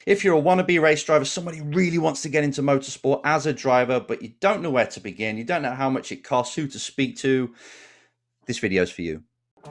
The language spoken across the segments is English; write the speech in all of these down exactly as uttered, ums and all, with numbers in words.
If you're a wannabe race driver, somebody who really wants to get into motorsport as a driver, but you don't know where to begin, you don't know how much it costs, who to speak to, this video is for you.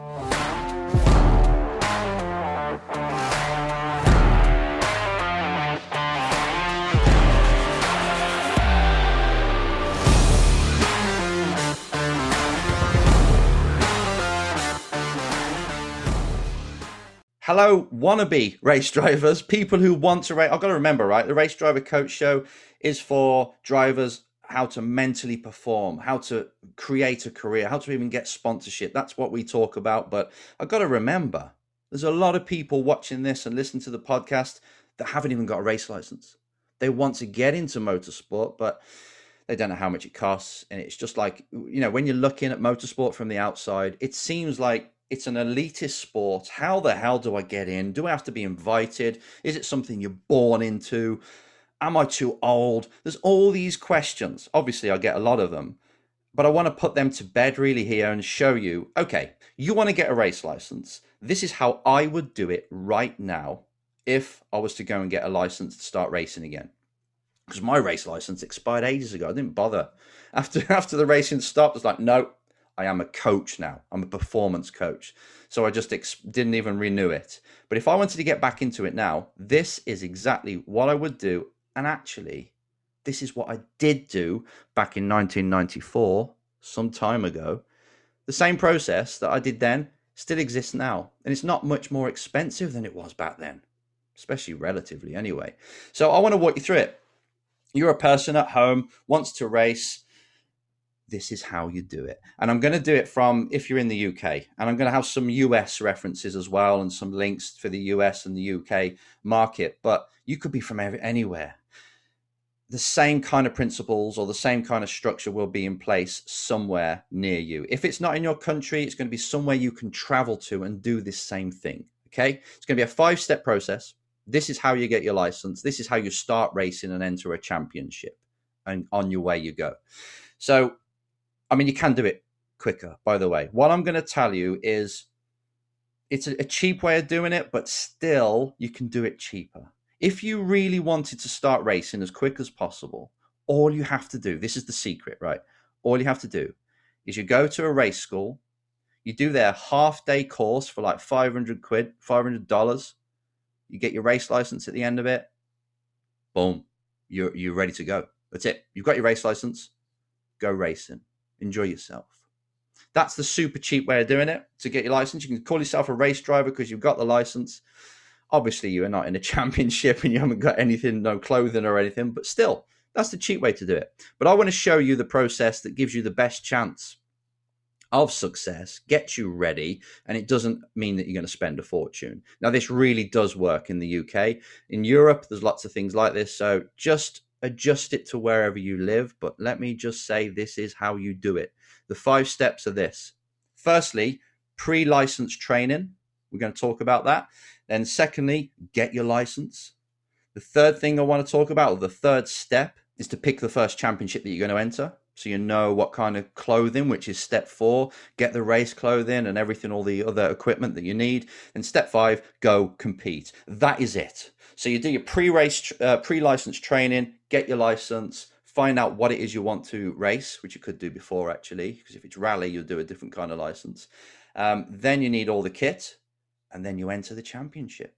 Hello, wannabe race drivers, people who want to race. I've got to remember, right? The Race Driver Coach Show is for drivers how to mentally perform, how to create a career, how to even get sponsorship. That's what we talk about. But I've got to remember, there's a lot of people watching this and listening to the podcast that haven't even got a race license. They want to get into motorsport, but they don't know how much it costs. And it's just like, you know, when you're looking at motorsport from the outside, it seems like it's an elitist sport. How the hell do I get in? Do I have to be invited? Is it something you're born into? Am I too old? There's all these questions. Obviously, I get a lot of them, but I want to put them to bed really here and show you, okay, you want to get a race license. This is how I would do it right now if I was to go and get a license to start racing again. Because my race license expired ages ago. I didn't bother. After, after the racing stopped, I was like, no. I am a coach now. I'm a performance coach. So I just ex- didn't even renew it. But if I wanted to get back into it now, this is exactly what I would do. And actually, this is what I did do back in nineteen ninety-four, some time ago. The same process that I did then still exists now. And it's not much more expensive than it was back then, especially relatively anyway. So I want to walk you through it. You're a person at home, wants to race. This is how you do it. And I'm going to do it from, if you're in the U K, and I'm going to have some U S references as well and some links for the U S and the U K market, but you could be from anywhere. The same kind of principles or the same kind of structure will be in place somewhere near you. If it's not in your country, it's going to be somewhere you can travel to and do this same thing. Okay. It's going to be a five-step process. This is how you get your license. This is how you start racing and enter a championship, and on your way you go. So, I mean, you can do it quicker, by the way. What I'm going to tell you is it's a, a cheap way of doing it, but still you can do it cheaper. If you really wanted to start racing as quick as possible, all you have to do, this is the secret, right? All you have to do is you go to a race school, you do their half day course for like five hundred quid, five hundred dollars. You get your race license at the end of it. Boom. You're, you're ready to go. That's it. You've got your race license. Go racing. Enjoy yourself. That's the super cheap way of doing it. To get your license, you can call yourself a race driver because you've got the license. Obviously, you are not in a championship and you haven't got anything, no clothing or anything, but still, that's the cheap way to do it. But I want to show you the process that gives you the best chance of success, gets you ready, and it doesn't mean that you're going to spend a fortune. Now, this really does work in the U K. In Europe, there's lots of things like this, so just adjust it to wherever you live, but let me just say this is how you do it. The five steps are this. Firstly, pre-license training. We're going to talk about that. Then secondly, get your license. The third thing I want to talk about, or the third step, is to pick the first championship that you're going to enter. So you know what kind of clothing, which is step four, get the race clothing and everything, all the other equipment that you need. And step five, go compete. That is it. So you do your pre-race, uh, pre-license training, get your license, find out what it is you want to race, which you could do before actually, because if it's rally, you'll do a different kind of license. Um, then you need all the kit, and then you enter the championship.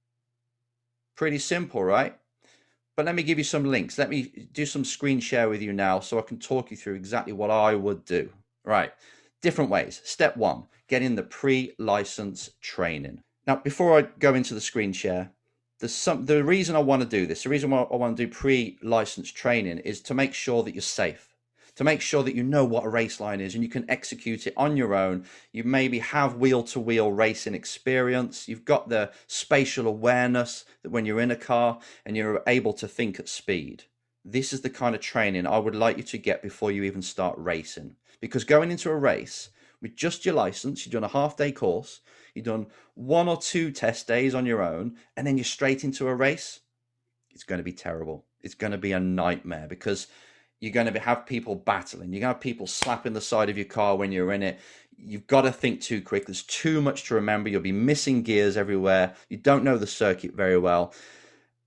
Pretty simple, right? But let me give you some links. Let me do some screen share with you now so I can talk you through exactly what I would do. Right, different ways. Step one, get in the pre-license training. Now, before I go into the screen share, There's some, the reason I want to do this, the reason why I want to do pre-license training is to make sure that you're safe, to make sure that you know what a race line is and you can execute it on your own. You maybe have wheel-to-wheel racing experience. You've got the spatial awareness that when you're in a car and you're able to think at speed. This is the kind of training I would like you to get before you even start racing. Because going into a race with just your license, you've done a half-day course, you've done one or two test days on your own, and then you're straight into a race, it's going to be terrible. It's going to be a nightmare because you're going to be, have people battling. You're going to have people slapping the side of your car when you're in it. You've got to think too quick. There's too much to remember. You'll be missing gears everywhere. You don't know the circuit very well.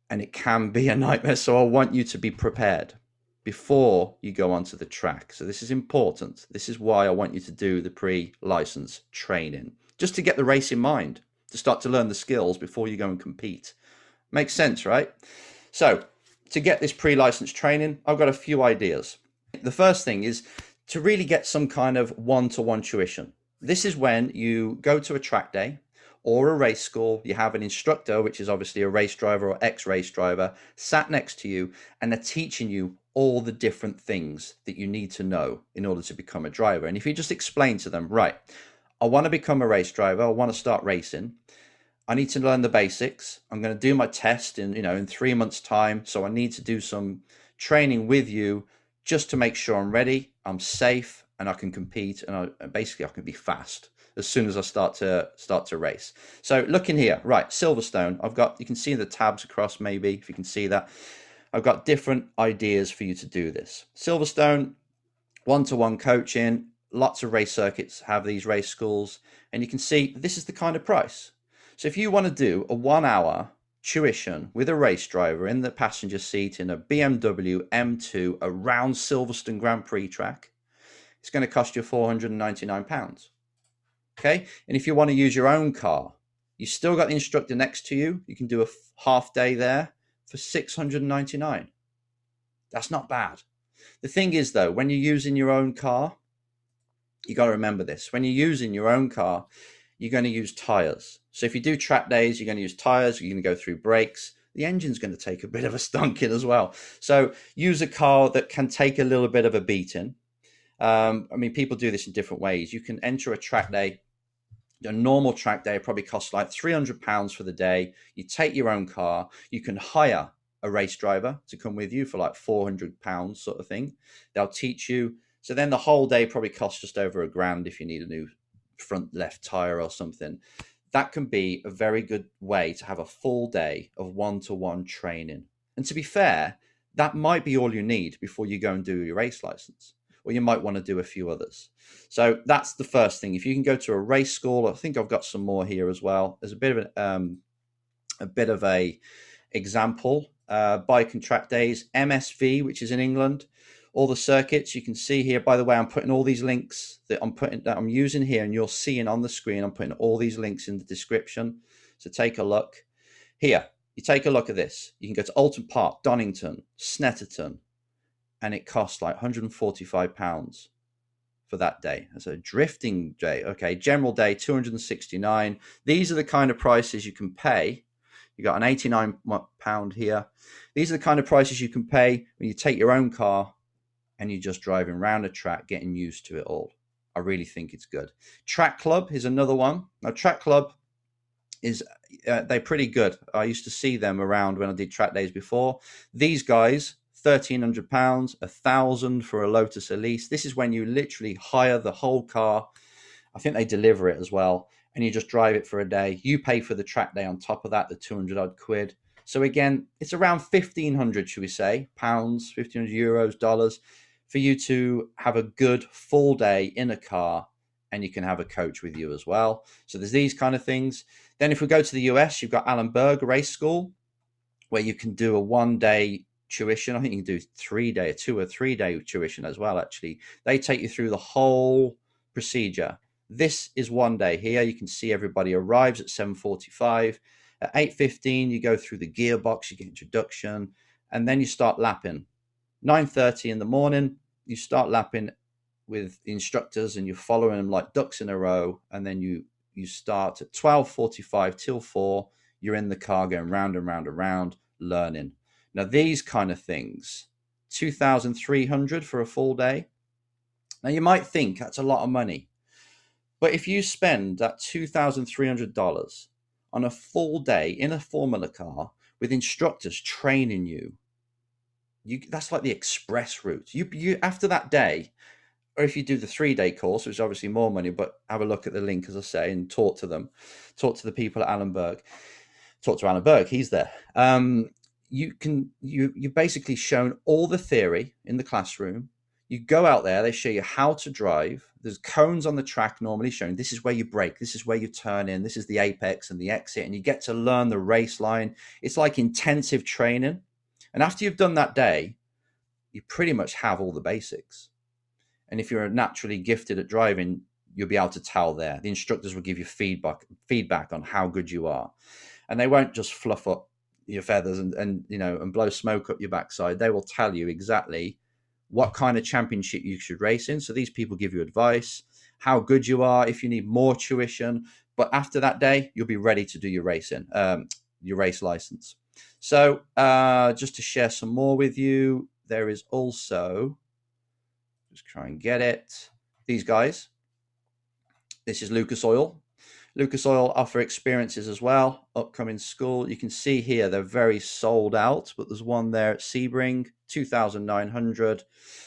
and it can be a nightmare. So I want you to be prepared before you go onto the track. So this is important. This is why I want you to do the pre-license training, just to get the race in mind, to start to learn the skills before you go and compete. Makes sense, right? So to get this pre-license training, I've got a few ideas. The first thing is to really get some kind of one-to-one tuition. This is when you go to a track day or a race school, you have an instructor, which is obviously a race driver or ex-race driver, sat next to you, and they're teaching you all the different things that you need to know in order to become a driver. And if you just explain to them, right, I want to become a race driver, I want to start racing, I need to learn the basics, I'm going to do my test in, you know, in three months' time, so I need to do some training with you just to make sure I'm ready, I'm safe, and I can compete, and I, basically I can be fast as soon as I start to start to race. So looking here, right, Silverstone, I've got, you can see the tabs across maybe, if you can see that. I've got different ideas for you to do this. Silverstone, one-to-one coaching, lots of race circuits have these race schools, and you can see this is the kind of price. So if you want to do a one-hour tuition with a race driver in the passenger seat in a B M W M two around Silverstone Grand Prix track, it's going to cost you four hundred ninety-nine pounds. Okay, and if you want to use your own car, you still got the instructor next to you. You can do a half day there for six hundred ninety-nine. That's not bad. The thing is, though, when you're using your own car, you got to remember this. When you're using your own car, you're going to use tires. So if you do track days, you're going to use tires. You're going to go through brakes. The engine's going to take a bit of a stunking as well. So use a car that can take a little bit of a beating. Um, I mean, people do this in different ways. You can enter a track day. A normal track day probably costs like three hundred pounds for the day. You take your own car. You can hire a race driver to come with you for like four hundred pounds sort of thing. They'll teach you. So then the whole day probably costs just over a grand if you need a new front left tire or something. That can be a very good way to have a full day of one-to-one training. And to be fair, that might be all you need before you go and do your race license. Or you might want to do a few others. So that's the first thing. If you can go to a race school, I think I've got some more here as well. There's a bit of an, um, a bit of a example. Uh, bike and track days, M S V, which is in England. All the circuits you can see here. By the way, I'm putting all these links that I'm putting that I'm using here, and you're seeing on the screen. I'm putting all these links in the description. So take a look here. You take a look at this. You can go to Alton Park, Donington, Snetterton, and it costs like one hundred forty-five pounds for that day. That's a drifting day. Okay, general day, two hundred sixty-nine. These are the kind of prices you can pay. You got an eighty-nine pound here. These are the kind of prices you can pay when you take your own car and you're just driving around a track, getting used to it all. I really think it's good. Track Club is another one. Now, Track Club is, uh, they're pretty good. I used to see them around when I did track days before. These guys, thirteen hundred pounds, a thousand for a Lotus Elise. This is when you literally hire the whole car. I think they deliver it as well. And you just drive it for a day. You pay for the track day on top of that, the two hundred odd quid. So again, it's around fifteen hundred, should we say, pounds, fifteen hundred euros, dollars, for you to have a good full day in a car, and you can have a coach with you as well. So there's these kind of things. Then if we go to the U S, you've got Allen Berg Race School, where you can do a one-day tuition. I think you can do three-day, two or three-day tuition as well, actually. They take you through the whole procedure. This is one day here. You can see everybody arrives at seven forty-five. At eight fifteen, you go through the gearbox, you get introduction, and then you start lapping. nine thirty in the morning, you start lapping with the instructors, and you're following them like ducks in a row. And then you you start at twelve forty-five till four. You're in the car going round and round and round, learning. Now, these kind of things, two thousand three hundred for a full day. Now, you might think that's a lot of money. But if you spend that two thousand three hundred dollars on a full day in a Formula car with instructors training you, you that's like the express route. You, you after that day, or if you do the three-day course, which is obviously more money, but have a look at the link, as I say, and talk to them. Talk to the people at Allen Berg. Talk to Allen Berg. He's there. Um, you can you you basically shown all the theory in the classroom. You go out there, they show you how to drive. There's cones on the track normally showing this is where you brake, this is where you turn in, this is the apex and the exit, and you get to learn the race line. It's like intensive training. And after you've done that day, you pretty much have all the basics. And if you're naturally gifted at driving, you'll be able to tell there. The instructors will give you feedback feedback on how good you are. And they won't just fluff up your feathers and, and you know and blow smoke up your backside. They will tell you exactly what kind of championship you should race in. So these people give you advice, how good you are, if you need more tuition. But after that day, you'll be ready to do your racing, um, your race license. So uh, just to share some more with you, there is also, just try and get it, these guys. This is Lucas Oil. Lucas Oil offer experiences as well, upcoming school. You can see here they're very sold out, but there's one there at Sebring, two thousand nine hundred.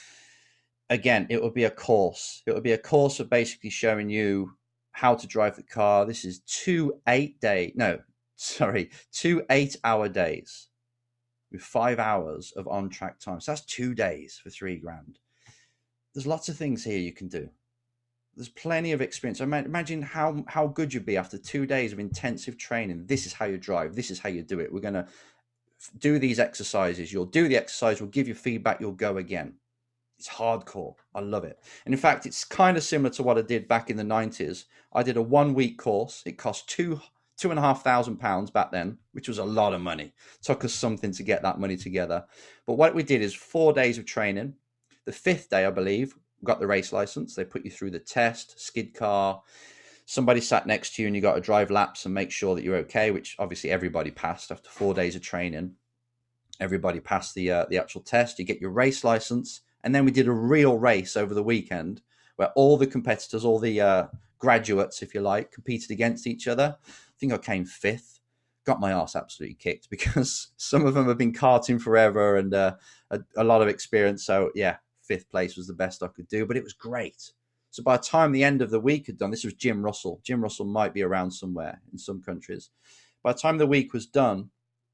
Again, it would be a course. It would be a course of basically showing you how to drive the car. This is two eight day, no, sorry, two eight hour days with five hours of on track time. So that's two days for three grand. There's lots of things here you can do. There's plenty of experience. Imagine how, how good you'd be after two days of intensive training. This is how you drive. This is how you do it. We're going to do these exercises. You'll do the exercise. We'll give you feedback. You'll go again. It's hardcore. I love it. And in fact, it's kind of similar to what I did back in the nineties. I did a one week course. It cost two, two and a half thousand pounds back then, which was a lot of money. It took us something to get that money together. But what we did is four days of training. The fifth day, I believe, got the race license. They put you through the test, skid car. Somebody sat next to you and you got to drive laps and make sure that you're okay, which obviously everybody passed after four days of training. Everybody passed the uh, the actual test. You get your race license. And then we did a real race over the weekend where all the competitors, all the uh, graduates, if you like, competed against each other. I think I came fifth. Got my ass absolutely kicked because some of them have been karting forever and uh, a, a lot of experience. So, yeah. Fifth place was the best I could do, but it was great. So by the time the end of the week had done, this was Jim Russell. Jim Russell might be around somewhere in some countries. By the time the week was done,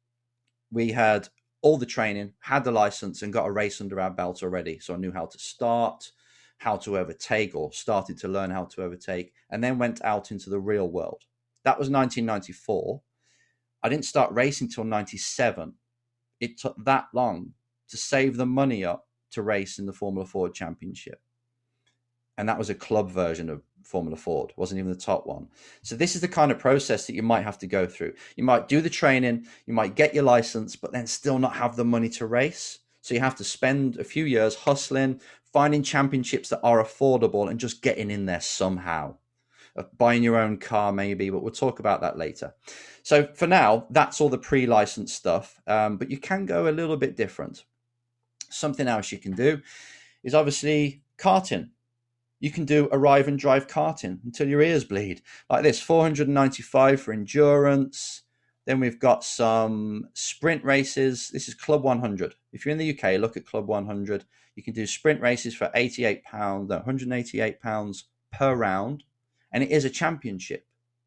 we had all the training, had the license, and got a race under our belt already. So I knew how to start, how to overtake, or started to learn how to overtake, and then went out into the real world. That was nineteen ninety-four. I didn't start racing till ninety-seven. It took that long to save the money up to race in the Formula Ford Championship. And that was a club version of Formula Ford. It wasn't even the top one. So this is the kind of process that you might have to go through. You might do the training, you might get your license, but then still not have the money to race. So you have to spend a few years hustling, finding championships that are affordable and just getting in there somehow. Buying your own car maybe, but we'll talk about that later. So for now, that's all the pre-license stuff, um, but you can go a little bit different. Something else you can do is obviously karting. You can do arrive and drive karting until your ears bleed. Like this, four hundred ninety-five for endurance. Then we've got some sprint races. This is Club one hundred. If you're in the U K, look at Club one hundred. You can do sprint races for eighty-eight pounds, no, one hundred eighty-eight pounds per round. And it is a championship.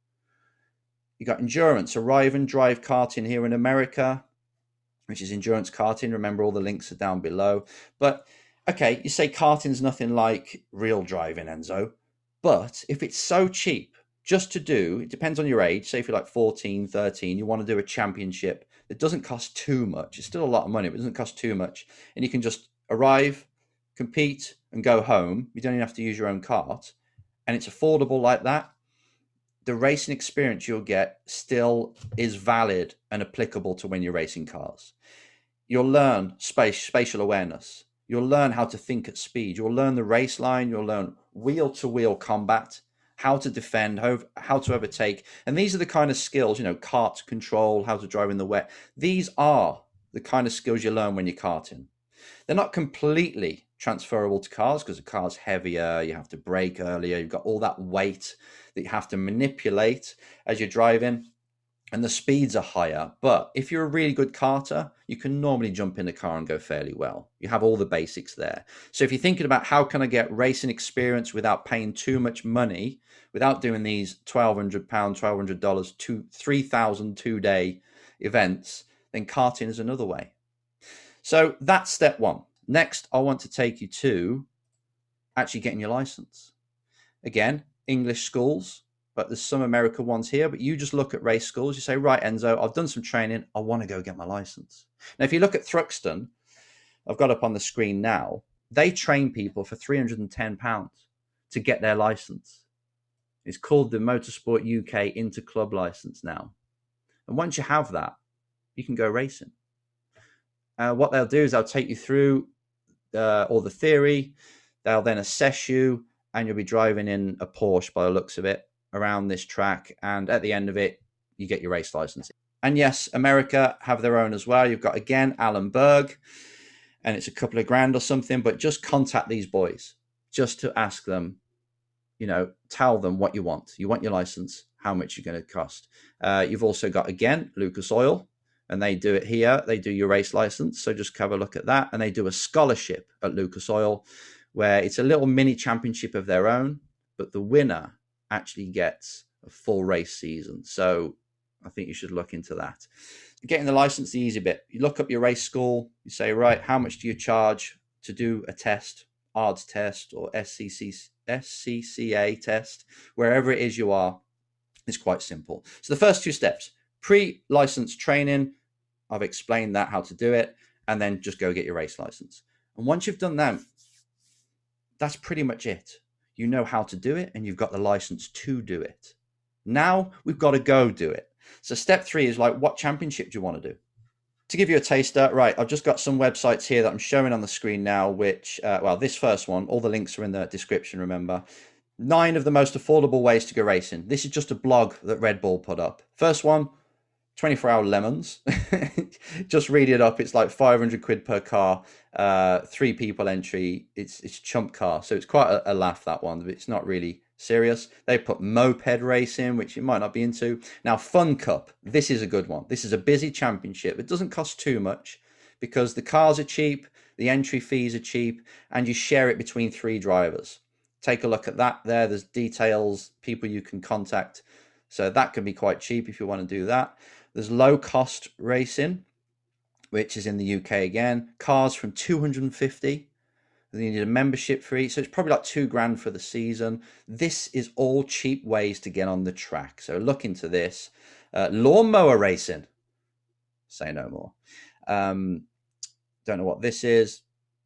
You got endurance, arrive and drive karting here in America, which is endurance karting. Remember, all the links are down below. But, okay, you say karting's nothing like real driving, Enzo. But if it's so cheap just to do, it depends on your age. Say if you're like fourteen, thirteen, you want to do a championship that doesn't cost too much. It's still a lot of money, but it doesn't cost too much. And you can just arrive, compete, and go home. You don't even have to use your own cart. And it's affordable like that. The racing experience you'll get still is valid and applicable to when you're racing cars. You'll learn space, spatial awareness. You'll learn how to think at speed. You'll learn the race line. You'll learn wheel-to-wheel combat, how to defend, how, how to overtake. And these are the kind of skills, you know, kart control, how to drive in the wet. These are the kind of skills you learn when you're karting. They're not completely transferable to cars because the car's heavier, you have to brake earlier, you've got all that weight that you have to manipulate as you're driving, and the speeds are higher. But if you're a really good karter, you can normally jump in the car and go fairly well. You have all the basics there. So if you're thinking about how can I get racing experience without paying too much money, without doing these twelve hundred pounds, twelve hundred dollars, two, three thousand two-day events, then karting is another way. So that's step one. Next, I want to take you to actually getting your license. Again, English schools, but there's some American ones here, but you just look at race schools. You say, right, Enzo, I've done some training. I want to go get my license. Now, if you look at Thruxton, I've got up on the screen now, they train people for three hundred ten pounds to get their license. It's called the Motorsport U K Interclub license now. And once you have that, you can go racing. Uh, what they'll do is they'll take you through uh, all the theory. They'll then assess you, and you'll be driving in a Porsche by the looks of it around this track. And at the end of it, you get your race license. And yes, America have their own as well. You've got, again, Alan Berg, and it's a couple of grand or something, but just contact these boys just to ask them, you know, tell them what you want. You want your license, how much you're going to cost. Uh, you've also got, again, Lucas Oil, and they do it here. They do your race license. So just have a look at that. And they do a scholarship at Lucas Oil where it's a little mini championship of their own, but the winner actually gets a full race season. So I think you should look into that. Getting the license, the easy bit. You look up your race school. You say, right, how much do you charge to do a test, A R D S test or S C C, S C C A test, wherever it is you are. It's quite simple. So the first two steps, pre-license training, I've explained that, how to do it, and then just go get your race license. And once you've done that, that's pretty much it. You know how to do it, and you've got the license to do it. Now we've got to go do it. So step three is like, what championship do you want to do? To give you a taster, right, I've just got some websites here that I'm showing on the screen now, which, uh, well, this first one, all the links are in the description, remember. Nine of the most affordable ways to go racing. This is just a blog that Red Bull put up. First one, twenty-four hour lemons. Just read it up. It's like five hundred quid per car, uh, three people entry. It's it's chump car. So it's quite a, a laugh, that one, but it's not really serious. They put moped racing, which you might not be into. Now, Fun Cup. This is a good one. This is a busy championship. It doesn't cost too much because the cars are cheap, the entry fees are cheap, and you share it between three drivers. Take a look at that there. There's details, people you can contact. So that can be quite cheap if you want to do that. There's low cost racing, which is in the U K again. Cars from two hundred fifty. Then you need a membership fee. So it's probably like two grand for the season. This is all cheap ways to get on the track. So look into this. Uh, lawnmower racing. Say no more. Um, don't know what this is.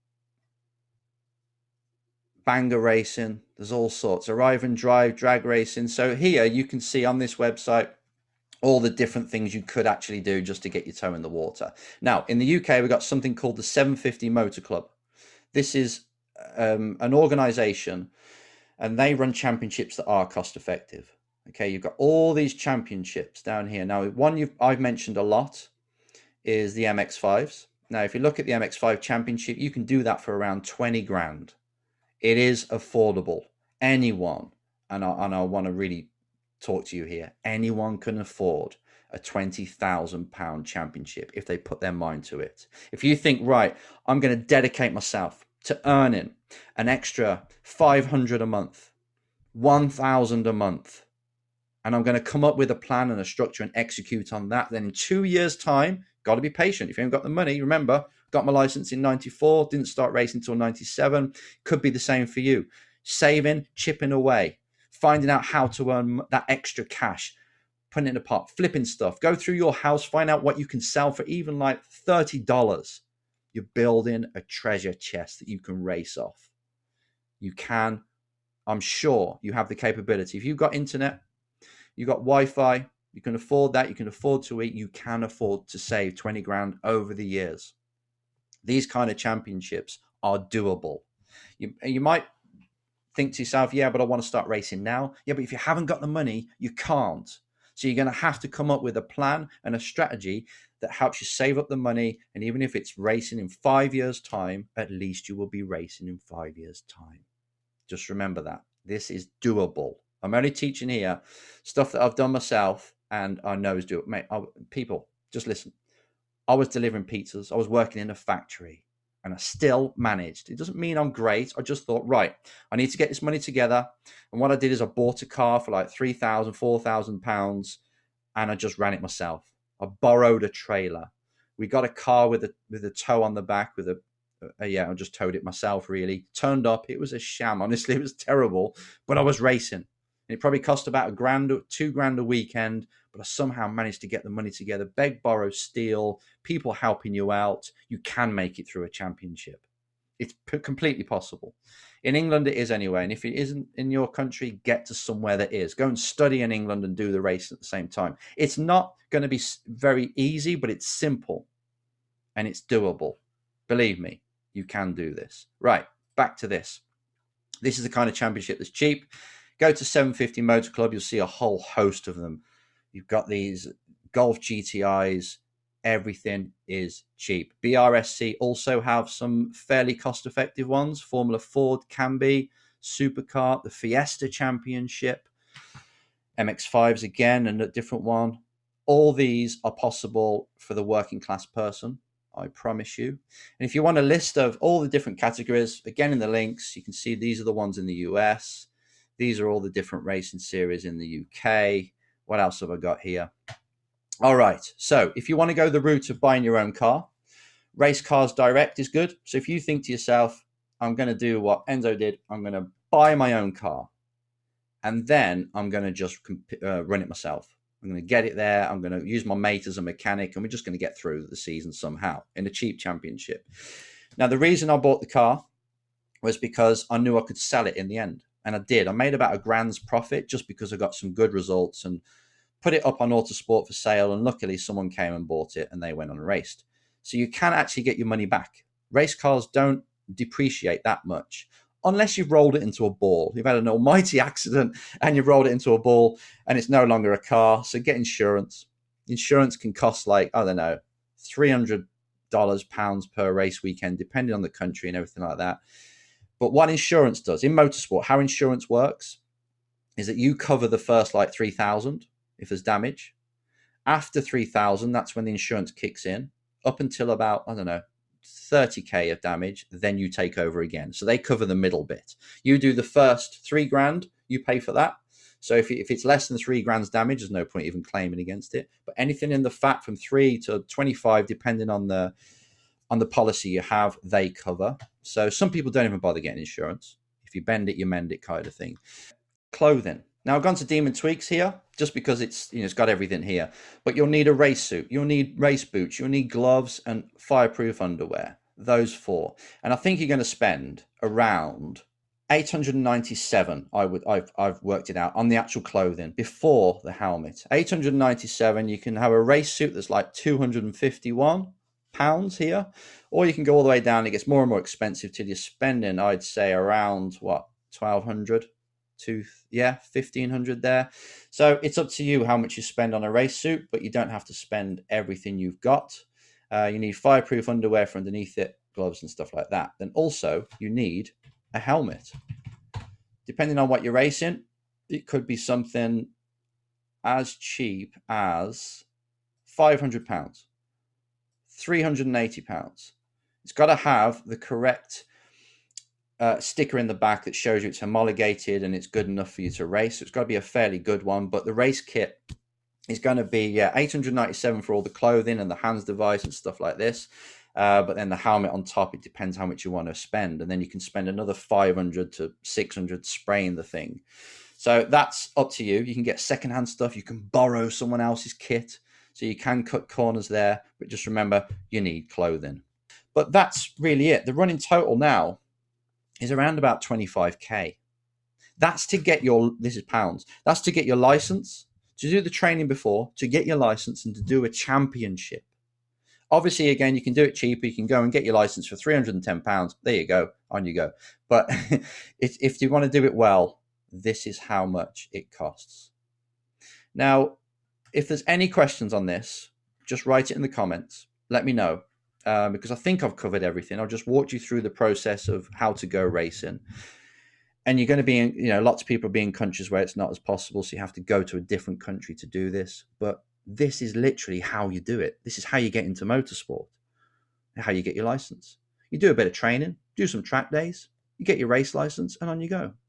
Banger racing. There's all sorts. Arrive and drive, drag racing. So here you can see on this website all the different things you could actually do just to get your toe in the water. Now, in the U K, we've got something called the seven fifty Motor Club. This is um, an organization, and they run championships that are cost effective. Okay, you've got all these championships down here. Now, one you've, I've mentioned a lot is the M X fives. Now, if you look at the M X five championship, you can do that for around twenty grand. It is affordable. Anyone, and I, and I want to really talk to you here, anyone can afford a twenty thousand pound championship if they put their mind to it. If you think, right, I'm going to dedicate myself to earning an extra five hundred a month, one thousand a month, and I'm going to come up with a plan and a structure and execute on that, then in two years' time, got to be patient. If you haven't got the money, remember, got my license in ninety-four, didn't start racing until ninety-seven. Could be the same for you. Saving, chipping away, finding out how to earn that extra cash, putting it in a pot, flipping stuff. Go through your house, find out what you can sell for even like thirty dollars. You're building a treasure chest that you can race off. You can, I'm sure you have the capability. If you've got internet, you've got Wi-Fi, you can afford that, you can afford to eat, you can afford to save twenty grand over the years. These kind of championships are doable. You, you might think to yourself, yeah, but I want to start racing now. Yeah, but if you haven't got the money, you can't. So you're going to have to come up with a plan and a strategy that helps you save up the money. And even if it's racing in five years' time, at least you will be racing in five years' time. Just remember that. This is doable. I'm only teaching here stuff that I've done myself and I know is doable. Mate, I, people, just listen. I was delivering pizzas. I was working in a factory and I still managed. It doesn't mean I'm great. I just thought, right, I need to get this money together. And what I did is I bought a car for like three thousand, four thousand pounds and I just ran it myself. I borrowed a trailer. We got a car with a with a tow on the back with a, uh, yeah, I just towed it myself, really. Turned up. It was a sham. Honestly, it was terrible, but I was racing. It probably cost about a grand, two grand a weekend, but I somehow managed to get the money together, beg, borrow, steal, people helping you out. You can make it through a championship. It's p- completely possible. In England, it is anyway. And if it isn't in your country, get to somewhere that is. Go and study in England and do the race at the same time. It's not going to be very easy, but it's simple and it's doable. Believe me, you can do this. Right, back to this. This is the kind of championship that's cheap. Go to seven fifty Motor Club, you'll see a whole host of them. You've got these Golf G T Is. Everything is cheap. B R S C also have some fairly cost-effective ones. Formula Ford can be, Supercar, the Fiesta Championship, M X fives again, and a different one. All these are possible for the working class person, I promise you. And if you want a list of all the different categories, again in the links, you can see these are the ones in the U S. These are all the different racing series in the U K. What else have I got here? All right. So if you want to go the route of buying your own car, Race Cars Direct is good. So if you think to yourself, I'm going to do what Enzo did, I'm going to buy my own car, and then I'm going to just uh, run it myself. I'm going to get it there. I'm going to use my mate as a mechanic, and we're just going to get through the season somehow in a cheap championship. Now, the reason I bought the car was because I knew I could sell it in the end. And I did. I made about a grand's profit just because I got some good results and put it up on Autosport for sale. And luckily someone came and bought it and they went on and raced. So you can actually get your money back. Race cars don't depreciate that much unless you've rolled it into a ball. You've had an almighty accident and you've rolled it into a ball and it's no longer a car. So get insurance. Insurance can cost like, I don't know, three hundred dollars, pounds per race weekend, depending on the country and everything like that. But what insurance does in motorsport, how insurance works is that you cover the first like three thousand if there's damage. After three thousand, that's when the insurance kicks in. Up until about, I don't know, thirty K of damage, then you take over again. So they cover the middle bit. You do the first three grand, you pay for that. So if, if it's less than three grand's damage, there's no point even claiming against it. But anything in the fat from three to twenty-five, depending on the on the policy you have, they cover. So some people don't even bother getting insurance. If you bend it, you mend it kind of thing. Clothing. Now I've gone to Demon Tweaks here just because it's, you know, it's got everything here. But you'll need a race suit. You'll need race boots. You'll need gloves and fireproof underwear. Those four. And I think you're going to spend around eight hundred ninety-seven. I would, I've, I've worked it out on the actual clothing before the helmet. eight hundred ninety-seven. You can have a race suit that's like two hundred fifty-one pounds here, or you can go all the way down. It gets more and more expensive till you're spending, I'd say, around what, twelve hundred to, yeah, fifteen hundred there. So it's up to you how much you spend on a race suit, but you don't have to spend everything you've got. Uh, you need fireproof underwear for underneath it, gloves and stuff like that. Then also you need a helmet. Depending on what you're racing, it could be something as cheap as five hundred pounds. three hundred eighty pounds. It's got to have the correct uh, sticker in the back that shows you it's homologated and it's good enough for you to race. So it's got to be a fairly good one, but the race kit is going to be yeah, eight hundred ninety-seven for all the clothing and the hands device and stuff like this. Uh, but then the helmet on top, it depends how much you want to spend. And then you can spend another five hundred to six hundred spraying the thing. So that's up to you. You can get secondhand stuff. You can borrow someone else's kit. So you can cut corners there, but just remember, you need clothing. But that's really it. The running total now is around about twenty-five K. That's to get your, this is pounds, that's to get your license, to do the training before, to get your license and to do a championship. Obviously, again, you can do it cheaper. You can go and get your license for three hundred ten pounds. There you go. On you go. But if, if you want to do it well, this is how much it costs. Now, if there's any questions on this, just write it in the comments. Let me know, um, because I think I've covered everything. I'll just walk you through the process of how to go racing. And you're going to be in, you know, lots of people are in countries where it's not as possible, so you have to go to a different country to do this. But this is literally how you do it. This is how you get into motorsport, how you get your license. You do a bit of training, do some track days, you get your race license, and on you go.